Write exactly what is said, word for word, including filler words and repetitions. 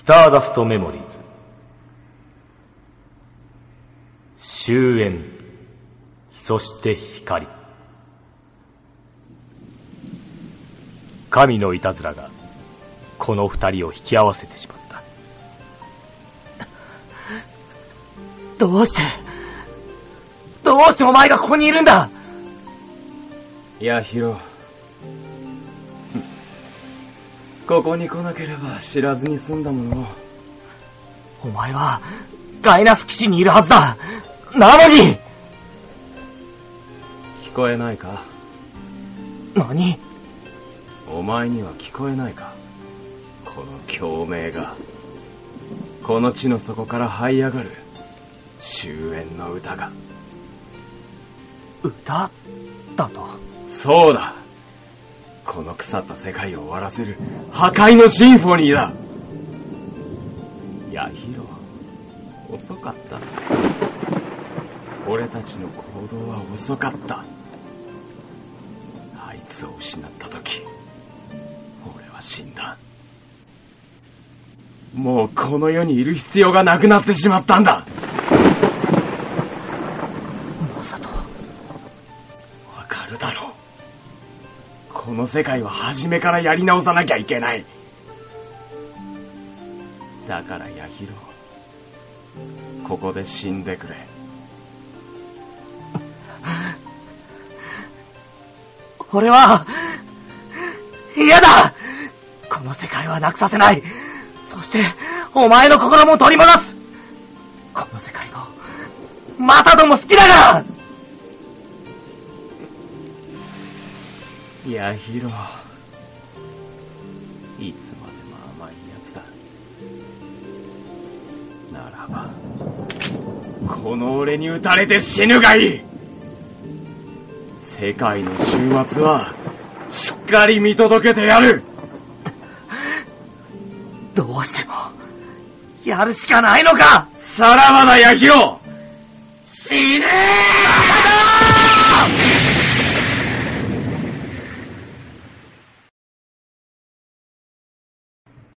スターダストメモリーズ終焉、そして光。神のいたずらがこの二人を引き合わせてしまった。 どうしてどうしてお前がここにいるんだ。 ヤヒロ、ここに来なければ知らずに済んだもの。 お前はガイナス基地にいるはずだ。なのに。 聞こえないか。 何？ お前には聞こえないか。この共鳴がこの地の底から這い上がる終焉の歌が。 歌だと？ そうだ。この腐った世界を終わらせる破壊のシンフォニーだ。ヤヒロ、遅かった。俺たちの行動は遅かった。あいつを失った時、俺は死んだ。もうこの世にいる必要がなくなってしまったんだ。 マサト、 わかるだろう。この世界は初めからやり直さなきゃいけない。だからヤヒロ、ここで死んでくれ。 俺は嫌だ。この世界はなくさせない。そしてお前の心も取り戻す。この世界もマサトも好きだから。 ヤヒロ、いつまでも甘いやつだ。ならばこの俺に撃たれて死ぬがいい。世界の終末はしっかり見届けてやる。 どうしてもやるしかないのか。 さらばだヤヒロ、 死ねー。